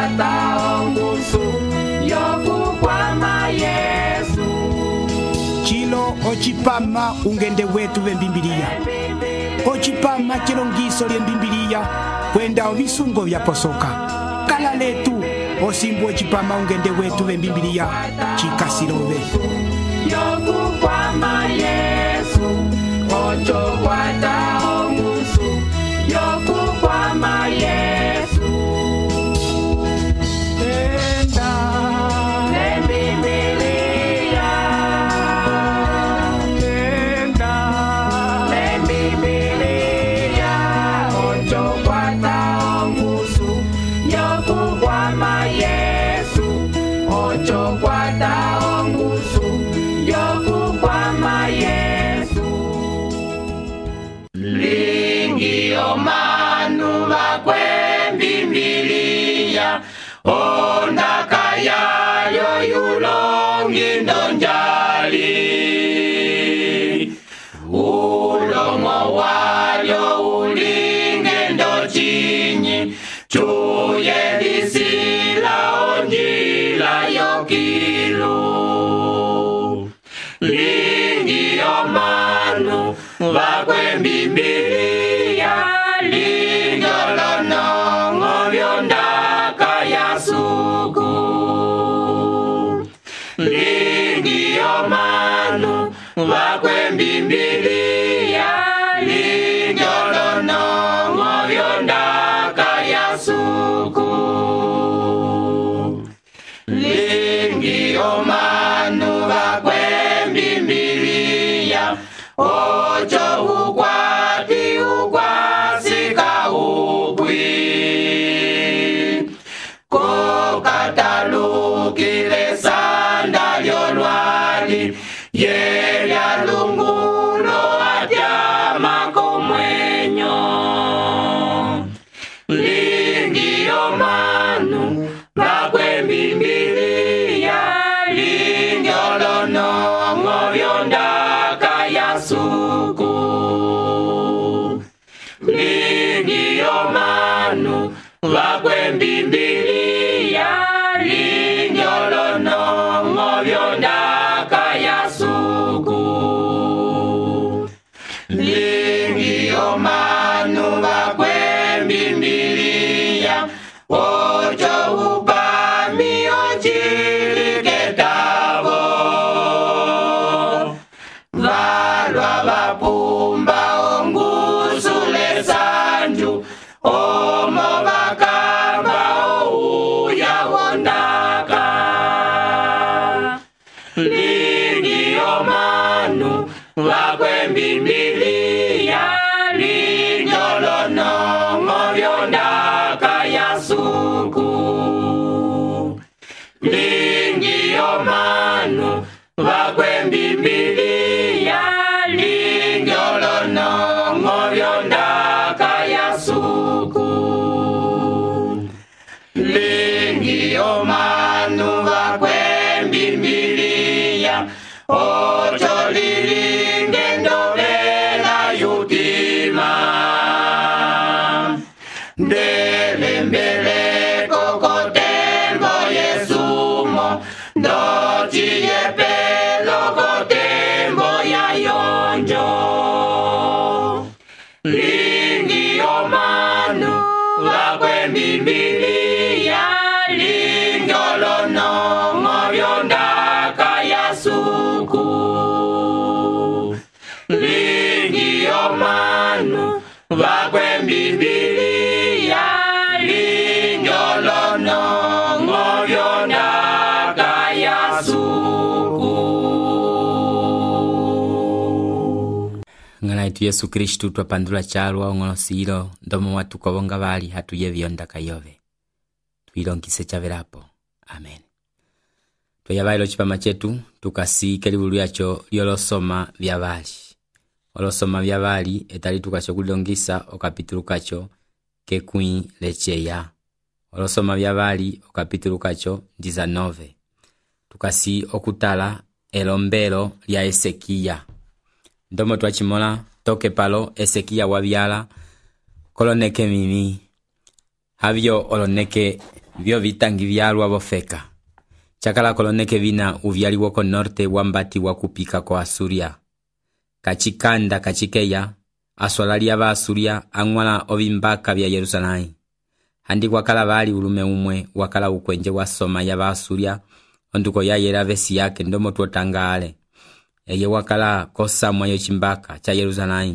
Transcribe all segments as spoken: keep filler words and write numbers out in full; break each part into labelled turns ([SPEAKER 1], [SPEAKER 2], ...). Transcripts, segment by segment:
[SPEAKER 1] kwata ongusu yokukwama Yesu.
[SPEAKER 2] Chilo ochipama ungende wetu vembimbilia. Ochipama chilongiso lyembimbilia kwenda ovisungo vya posoka. Kala letu osimbu ochipama ungende wetu vembimbilia chikasirove.
[SPEAKER 1] Yokukwama Yesu, ocho kwata ongusu yokukwama Yesu. Enda lembibilia, enda lembibilia, ocho kwata ongusu yokukwama Yesu, ocho kwata ongusu yokukwama Yesu. Lingi omanu bakwembimbilia ondaka yayo yulongi ndonjali. Ulomo walyo ulinge ndochinyi chuye lisila onjila yokilu. Lingi omanu bakwembimbilia lingolonongo byondaka yasuku. Lingi omanu bakwembimbilia lingolonongo byondaka yasuku. Lingi omanu bakwembimbilia ocho ukwati ukwasika upwi. Kokatalukile sanda lyolwali yelya lungulo atyama komwenyo. Lingi omanu bakwembimbilia lingolonongo byondaka yasuku. Lingi omanu bakwembimbilia lingolonongo byondaka yasuku. Lingi omanu bakwembimbilia ocho upami ochiliketavo. Valwa vapumba ongusule sanju omo bakamba ouya wondaka. Lingi omanu bakwembimbilia lingolonongo byondaka yasuku. Lingi omanu bakwembimbilia lingolonongo byondaka yasuku. Lingi omanu bakwembimbilia ocho lilinge ndovela yutima. Ndelembele kokotembo yesumo ndochiye pelo kotembo ya yonjo. Lingi omanu bakwembimbilia lingolonongo byondaka yasuku. Lingi omanu bakwembimbilia lingolonongo byondaka yasuku.
[SPEAKER 3] Ngala itu Yesu Kristu twapandula chalwa ongolosilo ndomo watu kobonga bali hatuye byondaka yove. Twilonkise chaverapo. Amen. Twayabailo chipama chetu tukasike libulu yacho lyolosoma byabali. Olosoma byabali etali tukacho kulongisa okapitulu kacho kekwi lecheya. Olosoma byabali okapitulu kacho ndiza nove. Tukasi okutala elombelo lya Esekia. Ndomo twachimola toke palo Esekia wabyala koloneke mimi. Habyo oloneke vyo vitangi vyalwa bofeka. Chakala koloneke vina uvyaliwo ko norte wambati wakupika ko Asuria. Kachikanda kachikeya, aswalalia ba Asuria angwala ovimbaka vya Yerusalai. Handi wakala bali ulume umwe wakala ukwenje wa soma ya ba Asuria, onduko ya yera vesi yake ndomo tuotangale. Eye wakala kosa mwayo chimbaka cha Yerusalai.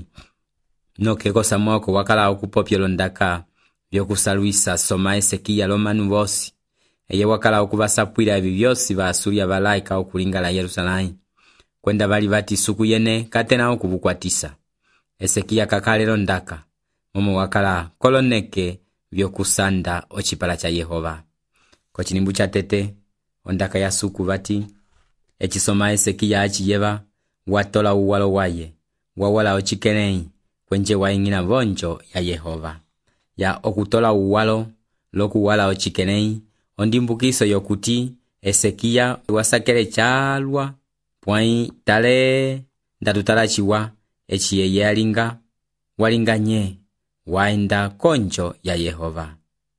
[SPEAKER 3] Noke kosa mwako wakala okupopyo londaka vyo kusaluisa soma Esekia lomanu vosi. Eye wakala okubasapwira ebi byosi ba Asuria balaika okulingala Yerusalai. Kwenda bali bati suku yene katena okubukwatisa. Esekia kakale londaka. Momo wakala koloneke vyo kusanda ochipala cha Yehova. Kwa chinimbu cha tete, ondaka ya suku bati. Echisoma Esekia achiyeba, watola uwalo waye. Wawala ochikenei, kwenje waingina vonjo ya Yehova. Ya okutola uwalo, loku wala ochikenei, ondimbukiso yokuti, Esekia wasakele chalwa, pwai tale, ndatutala chiwa, echiye yalinga, walinga nye, waenda konjo ya Yehova.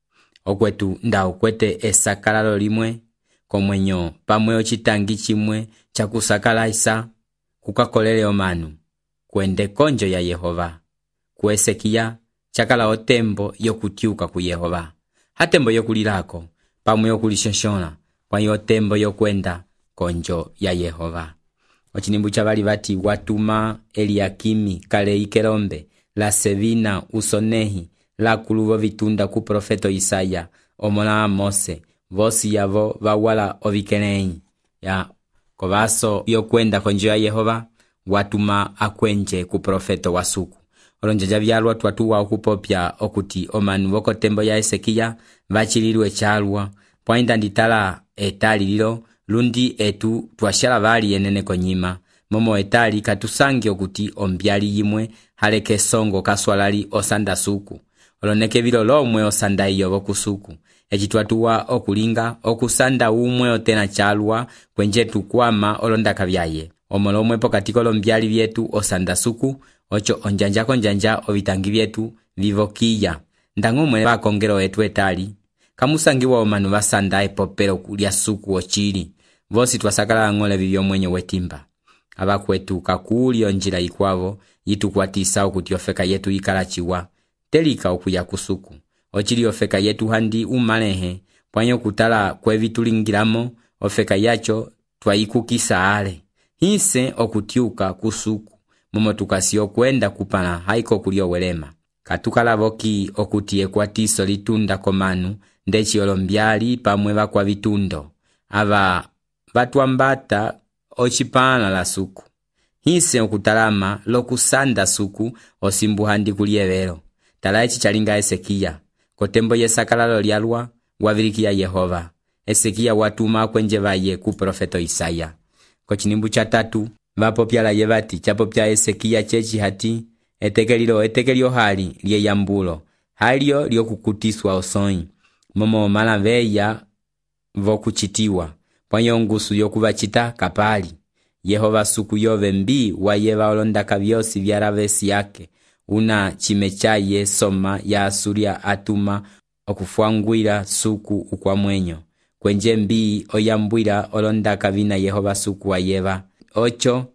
[SPEAKER 3] Okwetu nda okwete esakalalo limwe, komwenyo pamwe ochitangi chimwe, chakusakala isa, kukakolele omanu, kwende konjo ya Yehova. Ku Esekia, chakala otembo yokutiuka ku Yehova. Hatembo yokulilako, pamwe yokulishonshona, kwa yotembo yokwenda konjo ya Yehova. Ochinimbu chabali bati watuma Eliakimi, kale ikelombe, la Sevina usonehi, la kuluvo vitunda ku profeto Isaya, omona Mose, vosi yavo vawala ovikenei. Ya kovaso yokwenda konjo ya Yehova, watuma akwenje ku profeto wasuku. Olonjaja byalwa twatuwa okupopya okuti omanu voko tembo ya Esekia, vachililwe chalwa, poinda nditala etali lilo, lundi etu twashala bali yenene konyima. Momo etali katusangi okuti ombyali yimwe, haleke songo kaswalali osanda suku. Oloneke vilo lomwe osanda iyo vokusuku. Echituatuwa okulinga, okusanda umwe otena chalwa, kwenje tukwama olondaka vyaye. Omolomwe pokatiko lombyali vyetu osanda suku, ocho onjanja konjanja ovitangi vyetu vivokiya. Ndangomwe bakongero etu etali. Kamusangiwa omanu basanda epopero kulia suku ochili. Vosi twasakala ngole vivyo mwenye wetimba. Abakwetu kakuli onjila ikwavo, yitu kwatisa okuti ofeka yetu ikalachiwa. Telika okuya kusuku. Ochili ofeka yetu handi umalehe, pwanyo kutala kwevi tulingiramo, ofeka yacho twaikukisa ale. Hise okutiuka kusuku, momo tukasio kwenda kupana haiko kulio welema. Katukala voki okuti ekwatiso litunda komanu, ndechi olombyali pamwe bakwa vitundo. Ava batuambata ochipana la suku. Hise okutalama lokusanda suku osimbu handi kulievelo. Tala echi chalinga Esekia. Kotembo yesakalalo lialwa, wavirikia Yehova. Esekia watuma kwenje vaye ku profeto Isaya. Kochinimbu cha tatu, vapopyala yevati chapopya Esekia chechi hati, etekelilo etekelio hali liye yambulo, halio liyo kukutiswa osoi. Momo mala veya vokuchitiwa, pwanyo ngusu yokuvachita kapali. Yehova suku yove mbi wayeva olondaka vyosi vya ravesi yake, una chimechaye soma ya Asuria atuma okufuanguira suku ukwa mwenyo. Kwenje mbi oyambuira olondaka vina Yehova suku wayeva. Ocho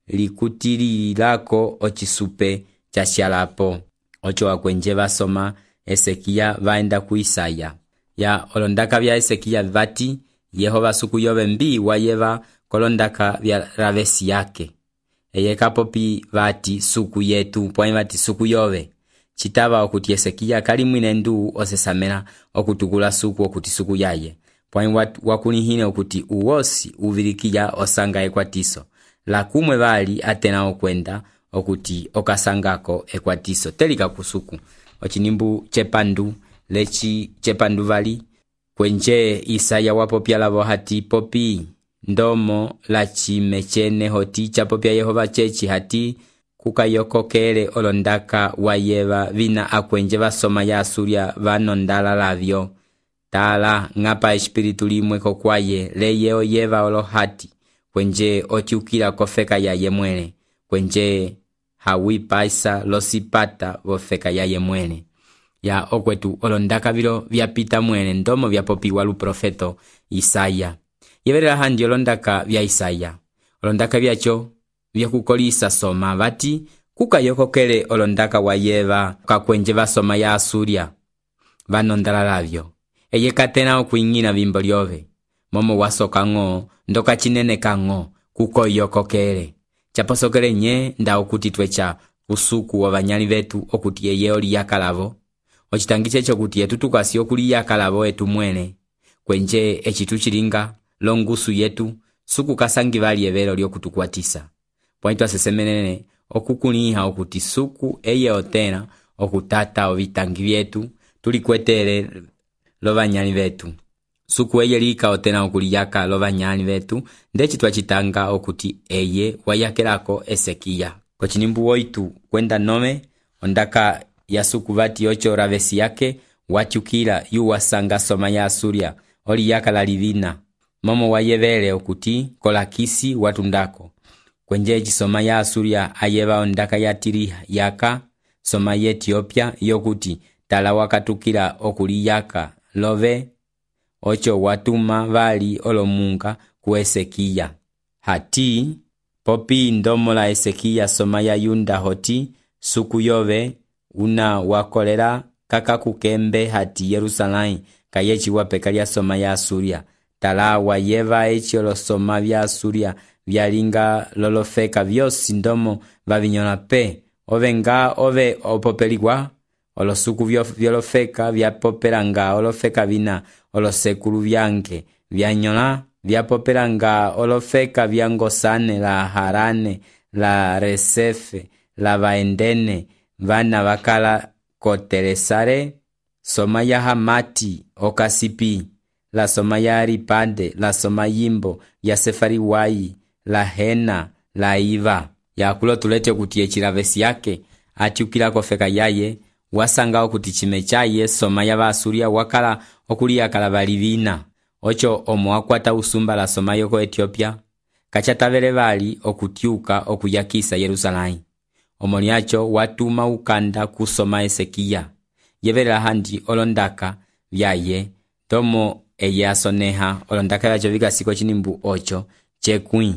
[SPEAKER 3] likutililako ochisupe chashalapo. Ocho wakwenje basoma Esekia vaenda ku Isaya. Ya olondaka vya Esekia vati, Yehova suku yove mbi wayeva kolondaka vya ravesi yake. Eye kapopi vati suku yetu, pwani vati suku yove. Chitava okuti Esekia kali mwinendu osesamena okutukula suku okuti suku yaye. Pwani wakunihine okuti uwosi uvirikia osanga ekwatiso. La kumwe bali atena okwenda okuti okasangako ekwatiso. Telika kusuku. Ochinimbu chepandu, lechi chepandu vali. Kwenje Isaya wapopya lavo hati popi. Ndomo la chimechene hoti chapopya Yehova chechi hati. Kukayokokele olondaka wayeva vina akwenje basoma ya Asuria vanondala lavyo. Tala ngapa espiritu limwe kokwaye leye oyeva olohati. Kwenje ochiukila kofeka ya yemwele. Kwenje hawi paisa losipata vofeka ya yemwele. ya okwetu olondaka biro byapita mwene ndomo byapopiwa lu profeto Isaya. Yeberera handi olondaka bya Isaya. Olondaka byacho byakukolisa soma bati kukayokokele olondaka wa Yeva kakwenje basoma ya Asuria. Banondala labyo. Eye katena okuingina bimbo lyove. Momo wasoka ngo ndoka chinene kango kuko yokokele. Chaposokele nye nda okutitwe cha usuku wa banyali betu okuti eye oli yakalavo. Ochitangiche chokuti yetu kasi okuli yakalavo etu mwene. Kwenje echitu chiringa longusu yetu suku kasangi bali ebero lyokutukwatisa. Pointu asesemenene okukuniha okuti suku eye otena okutata obitangi byetu tulikwetere lo banyali betu. Suku eye lika otena okuliyaka lo banyali betu ndechi twachitanga okuti eye wayakelako Esekia. Kwa chinimbu oitu kwenda nome ondaka ya suku bati ocho ravesi yake wachukila yu wasanga soma ya Asuria oli yaka la livina. Momo wayevele okuti kolakisi watundako. Kwenje chisoma ya Asuria ayeva ondaka ya tiri yaka soma ya Ethiopia yokuti tala wakatukila okuli yaka love ocho watuma bali olomunga ku Esekia. Hati popi ndomo la Esekia soma ya Yunda hoti suku yove una wakolera kaka kukembe hati Yerusalai kayechi wapekalia soma ya Asuria. Tala wayeva echi olosoma bya Asuria byalinga lolofeka byosi ndomo babinyona pe ovenga ove opopeligwa olosuku byolofeka byapoperanga olofeka bina olosekulu byange byanyola byapoperanga olofeka byangosane la Harane la Resefe la Baendene vana bakala kotelesare soma ya Hamati okasipi la soma ya Aripade la soma yimbo ya Sefariwai la Hena la Iva ya kulo tulete kutie chiravesi yake atiukila kofeka yaye wasanga okuti chime chaye soma ya Asuria wakala okulia kala balivina ocho omwakwata usumba la soma yoko Ethiopia kachatavele bali okutiuka okuyakisa Yerusalai. Omoniacho watuma ukanda kusoma Esekia yebera handi olondaka byaye tomo eye asoneha olondaka yacho vikasiko chinimbu ocho chekui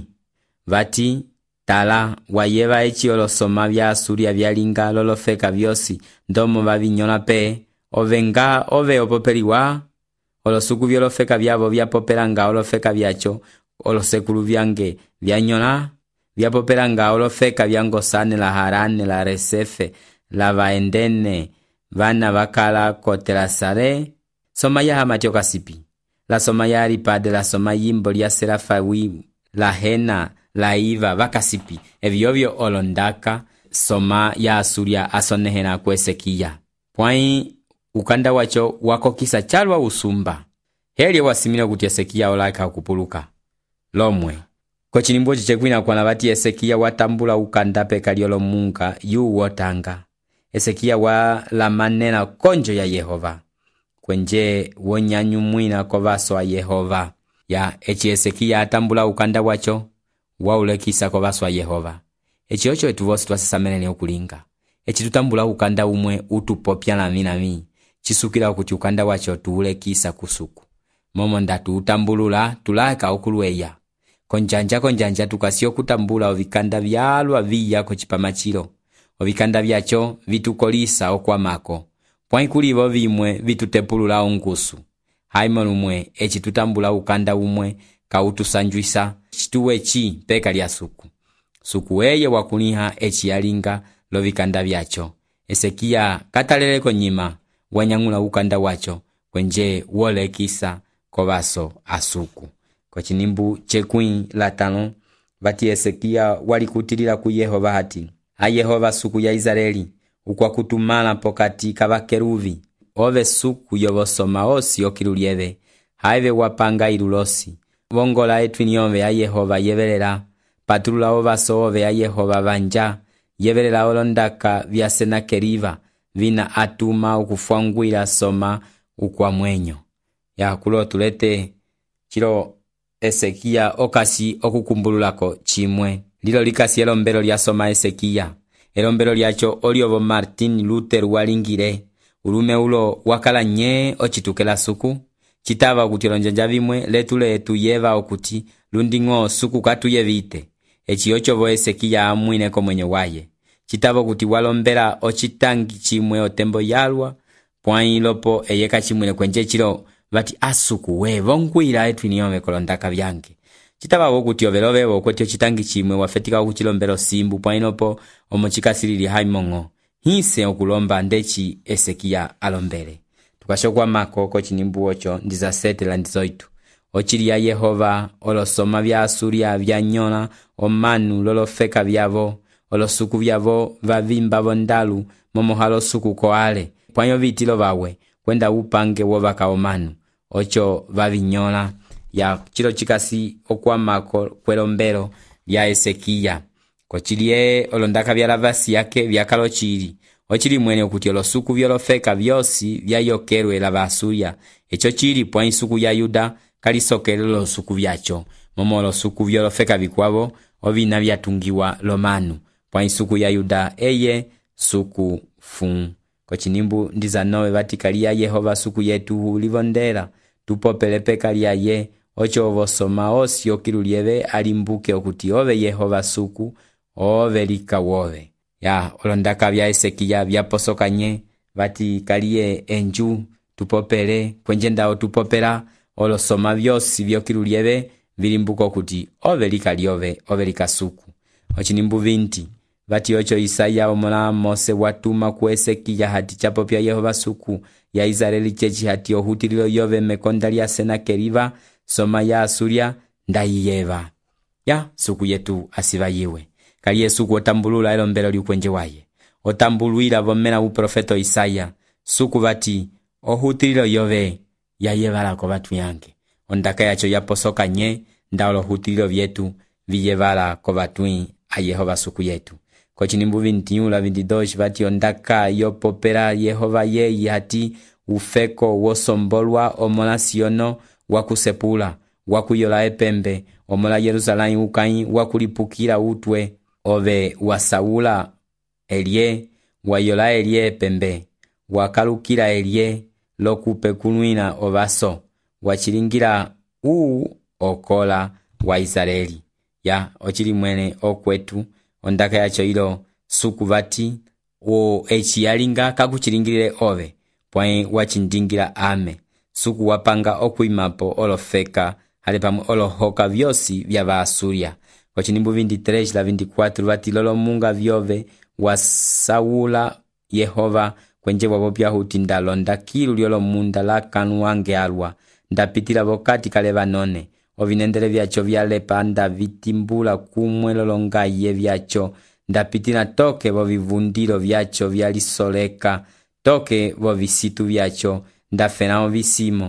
[SPEAKER 3] vati tala wayeva echi olosoma bya Asuria byalinga lolofeka byosi ndomo babinyola pe ovenga ove opopeliwa olosuku byolofeka byabo byapoperanga olofeka byacho olosekulu byange byanyola byapoperanga olofeka byangosane la Harane la Resefe la Baendene vana bakala kotelasare soma ya Hamati okasipi la soma ya Aripade la soma yimbo lya Serafawi la Hena la Iva bakasipi ebyobyo olondaka soma ya Asuria asonehena ku Esekia. Pwai ukanda wacho wako kisa chalwa usumba heli wasimina kuti Esekia olaka kupuluka lomwe kwa chinimbo chichekwina kwa nabati Esekia watambula ukanda pekaliolo munga yu wotanga Esekia wa la manena konjo ya Yehova kwenje wonyanyu mwina kovaso wa Yehova ya echi Esekia atambula ukanda wacho waulekisa kovaso wa Yehova. Echi ocho etuvosi twasesamenene okulinga echi tutambula ukanda umwe utupopya na minami chisukila okuti ukanda wacho tuulekisa kusuku momo ndatu utambulula tulaka okulueya konjanja konjanja tukasio kutambula ovikanda byalwa viya ko chipamachiro ovikanda byacho vitukolisa okwamako pwai kulibo bimwe vitutepulula ongusu haimon umwe echi tutambula ukanda umwe kautusanjuisa chituwe chi peka lya suku suku eye wakuniha echi yalinga lovikanda byacho. Esekia kataleleko nyima wanyangula ukanda wacho kwenje wolekisa kovaso asuku. Kwa chinimbu chekui latano vati Esekia walikutilila ku Yehova hati a Yehova suku ya Israeli ukwa kutumala pokati kabakeruvi ove suku yobosoma osi okirulieve haive wapanga irulosi vongola etwiniove ya Yehova yevelela patulula ovaso ove ya Yehova vanja yevelela olondaka vya Senakeriva vina atuma ukufwangwila soma ukwa mwenyo ya kulo tulete chilo Esekia okasi okukumbululako chimwe lilo likasi elombelo lya soma Esekia elombelo lyacho oliovo Martin Luther walingire ulume ulo wakala nye ochitukela suku chitava okuti olonjanja vimwe letu letu yeva okuti lundingo suku katuye vite echi ochovo Esekiya amwineko mwenye waye chitava okuti walombela ochitangi chimwe otembo yalwa pwailopo eyeka chimwine kwenje chilo vati asuku we vonkwila etu iniyome kolondaka vyange chitava okuti ovelovevo okweti ochitangi chimwe wafetika okuchilombelo simbu pwailopo omochikasilili haimongo hise okulomba ndechi Esekiya alombele tukashokwa mako kochinimbu ocho ndiza sete la ndizoitu ochilia Yehova olosoma vya Asuria vya nyola omanu lolofeka vyavo olosuku vyavo vavimba vondalu momohalo suku koale pwanyo vitilo vawe kwenda upange wovaka omanu ocho vavinyola ya chilo chikasi okwamako kwelombelo vya Esekiya kochilie olondaka vya lavasi yake vya kalochili ochili mwene okuti olosuku vyolofeka vyosi vyayokerwe la Asuria echo chili pwa isuku ya Yuda kalisokele olosuku vyacho momo olosuku vyolofeka vikwavo ovina vyatungiwa lomanu pwa isuku ya Yuda eye suku fun kochinimbu ndiza nowe vatikalia Yehova suku yetu ulivondela tupopelepeka liaye ocho ovosoma osi okilulieve alimbuke okuti ove Yehova suku ove lika wove ya olondaka vya Esekiya vyaposokanye vati kalie enju tupopele kwenjendao tupopela olosoma vyosi vyokilulieve vilimbuka okuti ove lika liove ove lika suku ochinimbu vinti vati ocho Isaya omola Mose watuma ku Esekiya hati chapopya Yehova suku ya Israeli chechi hati ohutililo yove mekonda lya Senakeriva soma ya Asuria ndayiyeva ya suku yetu asiva yiwe kali Yesu otambulula elombelo lyukwenje waye otambuluila vomena u profeto Isaya suku vati ohutililo yove yayevala ko batu yange ondaka yacho yaposoka nye ndalo hutililo vyetu viyevala ko batu a Yehova suku yetu kochinimbu vintiula vindidosh vati ondaka yopopera Yehova ye hati ufeko wosombolwa omola Siono wakusepula wakuyola epembe omola Yerusalemu ukai wakulipukira utwe ove wasaula elie wayola elie epembe wakalukira elie lokupe kunwina ovaso wachilingira u okola wa Israeli ya ochili mwene okwetu ondaka yacho ilo suku vati o echiyalinga kakuchilingire ove pwae wachindingira ame suku wapanga okuimapo olofeka hale pamwe olohoka vyosi vya Vaasuria kochinimbu vinti-tres la vinti-quatro vati lolo munga vyove wasaula Yehova kwenje wapopya huti ndalonda kilu lyolo munda la kanu wange alwa ndapitila vokati kale vanone ovinendele vyacho vyalepa ndavitimbula kumwe lolongaye vyacho ndapitila toke vovivundilo vyacho vyalisoleka toke vovisitu vyacho ndafenao visimo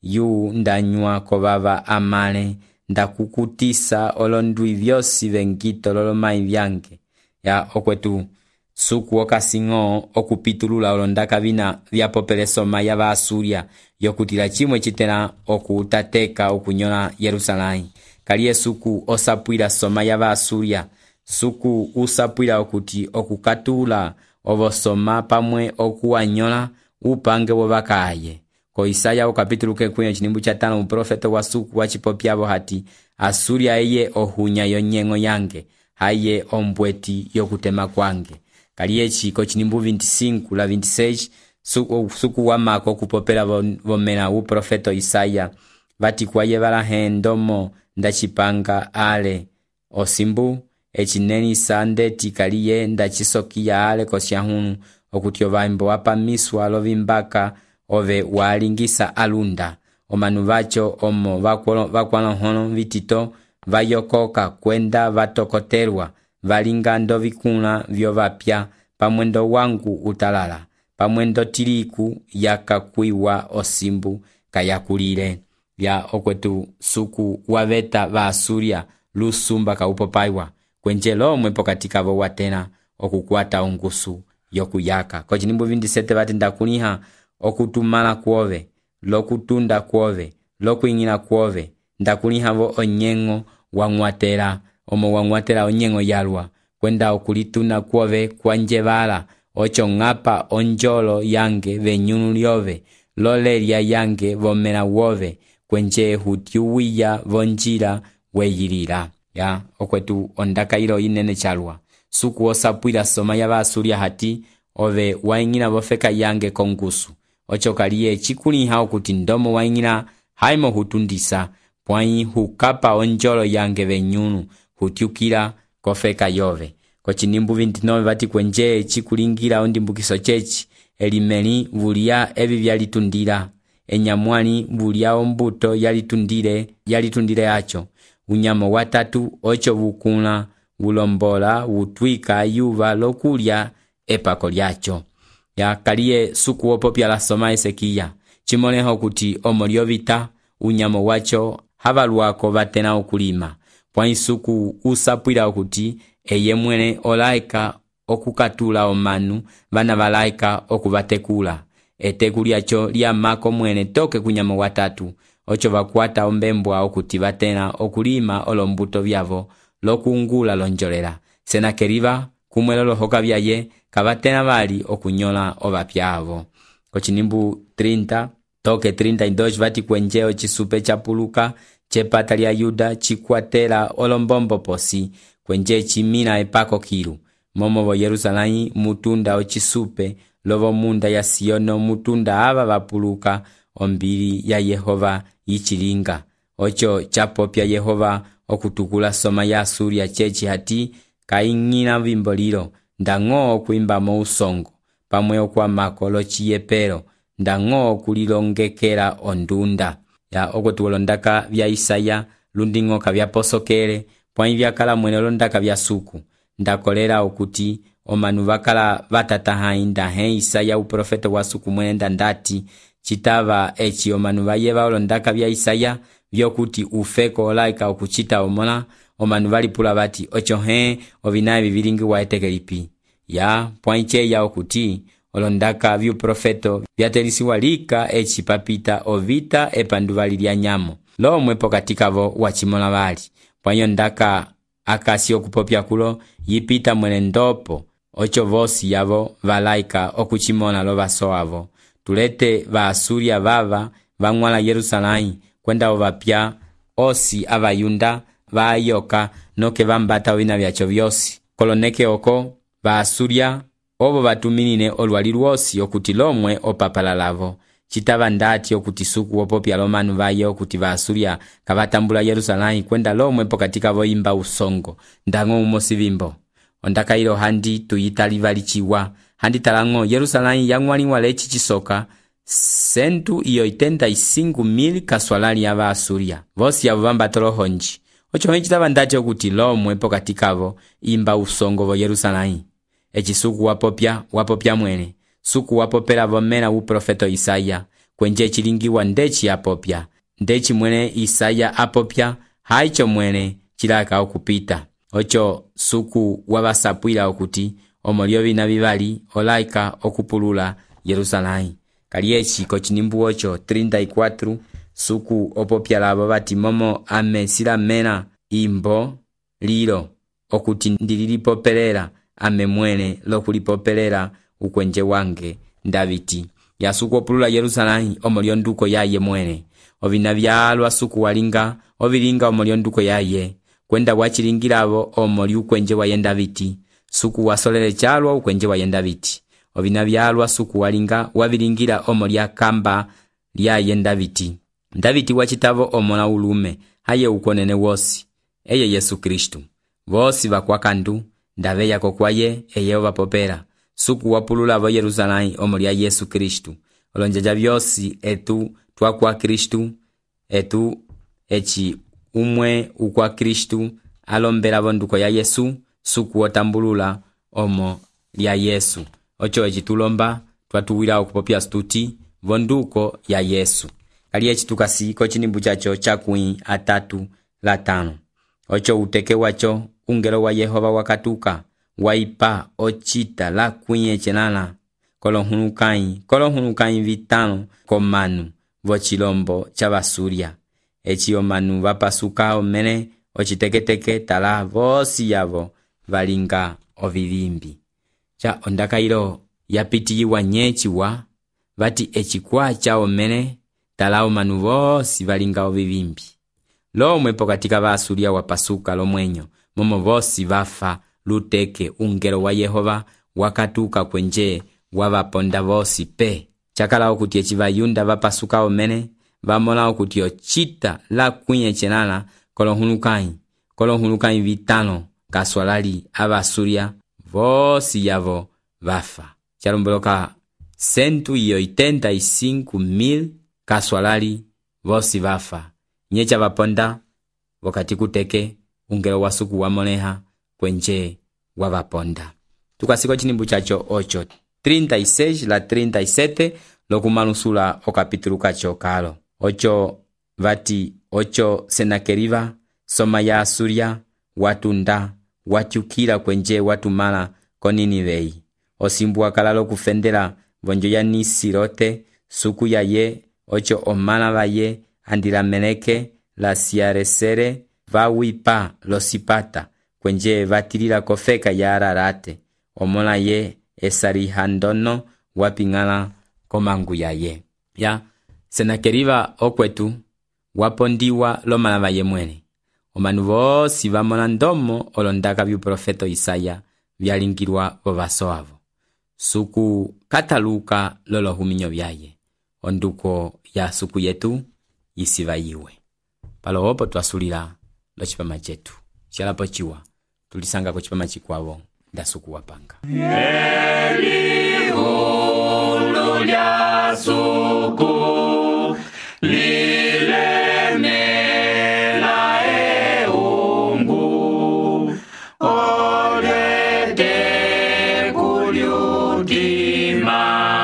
[SPEAKER 3] yu ndanywa kovava amale ndakukutisa olondwi vyosi vengito lolomai vyange ya okwetu suku okasingo okupitulula olondaka vina vyapopeleso maya Vaasuria yokutila chimwe chitela okutateka okunyola Yerusalemu kaliye suku osapwila soma ya Vaasuria suku usapwila okuti okukatula ovosoma pamwe okuwanyola upange wovakaye ko Isaya ukapitulu kekwenye chinimbu cha tano uprofeto wa suku wachipopyavo hati Asuria eye ohunya yonyengo yange haye ombweti yokutema kwange kaliye chiko chinimbu vinti-cinco la vinti-seis suku, suku wamako kupopela vomena uprofeto Isaya vati kwaye vala hendomo ndachipanga ale osimbu echineni sande tikaliye ndachisokia ale kosyahunu okuti ovaimbo wapamiswa lovimbaka ove walingisa alunda omanu vacho omo vakwalohono vitito vayokoka kwenda vatokotelwa valingando vikuna vyovapya pamwendo wangu utalala pamwendo tiliku yakakwiwa osimbu kayakulile ya okwetu suku waveta Vaasuria lusumba kaupopaiwa kwenje lomwe pokatika vo watena okukwata ongusu yokuyaka kochinimbu vinti-sete vati ndakuniha okutumala kuove lokutunda kuove lokuingina kuove ndakuniha vo onyengo wangwatela omo wangwatela onyengo yalwa kwenda okulituna kuove kwanjevala ocho ng'apa onjolo yange venyunu lyove lolelia yange vomena wove kwenje hutiuwiya vonjira weyilila. Ya okwetu ondaka ilo inene chalwa suku osapwila soma ya Basuria hati ove waingina vofeka yange kongusu ocho kaliye chikuliha okuti ndomo waingina haimo hutundisa pwai hukapa onjolo yange venyunu hutiukila kofeka yove. Kochinimbu vintinove vati kwenje chikulingira ondimbukiso chechi elimeli vulia evi vyalitundira enyamwani vulia ombuto yalitundire yalitundire yacho unyamo watatu ocho vukuna vulombola vutwika yuva lokulya epako lyacho. Ya kaliye suku opopya la soma Esekia chimoleho kuti omoliovita unyamo wacho havalwako vatena okulima pwai suku usapwila okuti eye mwene olaika okukatula omanu vana valaika okuvatekula eteku lyacho lyamako mwene toke kunyamo watatu ocho vakwata ombembwa okuti vatena okulima olombuto vyavo lokungula lonjolela senakeriva kumwelo lohoka vyaye kavatena vali okunyola ovapyavo. Kochinimbu treinta toke treinta y dos vati kwenjeo chisupe chapuluka chepata lya Yuda chikwatela olombombo posi kwenje chimina epako kilu momo vo Yerusalai mutunda ochisupe lovo munda ya Siono mutunda ava vapuluka ombili ya Yehova yichilinga ocho chapopya Yehova okutukula soma ya Asuria chechi hati kaingina vimbolilo ndango kuimba mo usongo pamwe okwa makolo chiyepero ndango kulilongekera ondunda. Ya okotulondaka vya Isaya lundingo kavya posokele pwai vyakala mwene londaka vya suku ndakolera okuti omanu vakala vatatahainda he Isaya uprofeta wa suku mwene ndandati chitava echi omanu vayeva olondaka vya Isaya vyokuti ufeko olaika okuchita omona omanu valipula vati ocho he ovinaye vivilingi wa etekelipi. Ya pwai cheya okuti olondaka vyu profeto vyatelisiwa lika echi papita ovita epanduvali lya nyamo lomwe pokatika vo wachimola vali pwanyo ndaka akasi okupopya kulo yipita mwene ndopo ocho vosi yavo valaika okuchimona lo vasoavo tulete va Asuria vava vangwala Yerusalai kwenda ovapya osi avayunda vayoka noke vambata ovina vyacho vyosi koloneke oko va Asuria ovo vatuminine olwali lwosi okuti lomwe opapala lavo chitava ndati okuti suku opopya lomanu vaye okuti va Asuria kavatambula Yerusalai kwenda lomwe pokatika voimba usongo ndango umosivimbo ondaka ilo handi tuyitaliva lichiwa handi talango Yerusalai yangwaliwa lechi chisoka sentu iyo itenda isingu mili kaswalali ya va Asuria vosi ya vamba tolohonji ocho hechitava ndati okuti lomwe pokatika vo imba usongo vo Yerusalai echi suku wapopya wapopya mwene suku wapopela vomera u profeto Isaya kwenje chilingiwa ndechi apopya ndechi mwene Isaya apopya haicho mwene chilaka okupita ocho suku wabasapwila okuti omoliovi na vivali olaika okupulula Yerusalai kaliechi kochinimbu ocho treinta y cuatro suku opopya lavo vati momo ame sila mena imbo lilo okuti ndililipopelera ame mwene lokulipopelera ukwenje wange Daviti. Ya suku opulula Yerusalai omolionduko yaye mwene ovina vyalwa suku walinga ovilinga omolionduko yaye kwenda wachilingilavo omoli ukwenje wa Daviti suku wasolele chalwa ukwenje wa Daviti ovina vyalwa suku walinga wavilingira omoli akamba lya Daviti Daviti wachitavo omona ulume haye ukonene wosi eye Yesu Kristu vosi vakwakandu ndave yako kwaye eye vapopera suku wapulula vo Yerusalai omoli ya Yesu Kristu olonjaja vyosi etu twakwa Kristu etu echi umwe ukwa Kristu alombera vonduko ya Yesu suku otambulula omo lya Yesu ocho echi tulomba twatuwira okupopya stuti vonduko ya Yesu kali echi tukasi kochinimbu chacho chakwi atatu la tano ocho uteke wacho ungelo wa Yehova wakatuka waipa ochita la kwenye chenala kolonhunukai kolonhunukai vitano komanu vochilombo cha Basuria echi omanu vapasuka omene ochiteketeke tala vosi yavo valinga ovilimbi cha ondaka ilo yapitiyiwa nyechiwa vati echikwa chao mene talawo manu vosi valingawo vivimbi. Lomwe pokatika vaasulia wapasuka lomwenyo momo vosi vafa luteke ungelo wa Yehova wakatuka kwenje wavaponda vosi pe. Chakalawo kuti echi vayunda vapasuka omene vamolawo kuti ochita la kwiye chenala kolonhulukanyi kolonhulukanyi vitano kaswalali avasulia vosi yavo vafa. Chalumboloka sentu iyo itenta isinku mil kaswalali vosi vafa. Nyecha vaponda wakati kuteke ungelo wasuku wamoleha kwenje wavaponda. Tukasiko chinimbu chacho ocho treinta y seis la treinta y siete lokumanusula o kapitulu kacho kalo. Ocho vati ocho Senakeriva soma ya Asuria watunda watyukila kwenje watumala konini vei. Osimbu wakalalo kufendela vonjo ya Nisirote suku ya ye ocho omala va ye andila meleke la siaresere vawipa losipata kwenje vatilila kofeka ya Ararate omola ye esarihandono wapingala komangu ya ye. Ya Senakeriva okwetu wapondiwa lomalava ye mwene. Omanu vosi vamona ndomo olondaka vyu profeto Isaya vyalingirwa vovaso avo. Suku kataluka lolo huminyo vyaye. Onduko ya suku yetu yisiva yiwe. Palo hopo tuasulila lo chipama chetu. Sialapo chiwa tulisanga ko chipama chikwavo nda suku wapanga.
[SPEAKER 1] Elihu lya suku lilemela eungu olete kulyutima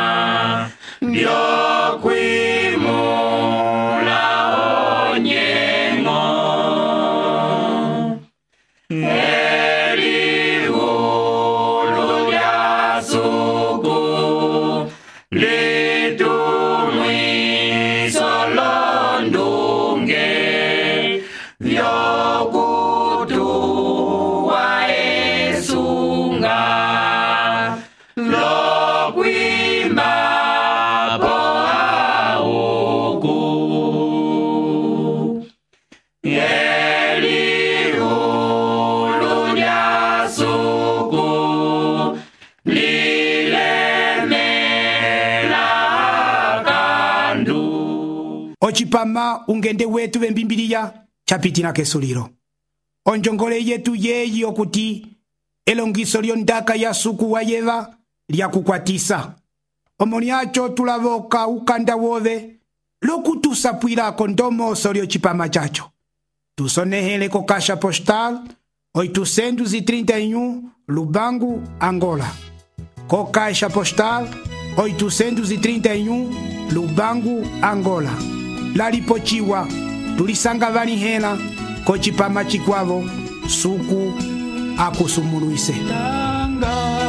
[SPEAKER 1] byokwimula onyengo. Elihu lya suku litumwiso londunge vyokutuwa esunga lokwimba po auku. Elihu lya suku
[SPEAKER 2] Ochipama ungende wetu vembimbiliya chapitina kesuliro. Onjongole yetu yeyi okuti elongiso lyondaka ya suku wa yeva lya kukwatisa. Omoni acho tulavoka ukanda wove lokutusapwilako ndomoso lyochipama chacho. Tusonehele ko kasha postal oitocentos e trinta e um Lubango, Angola. Ko caixa postal oitocentos e trinta e um Lubango, Angola. Lalipochiwa tulisanga valihela ko chipama chikwavo suku akusumuluise.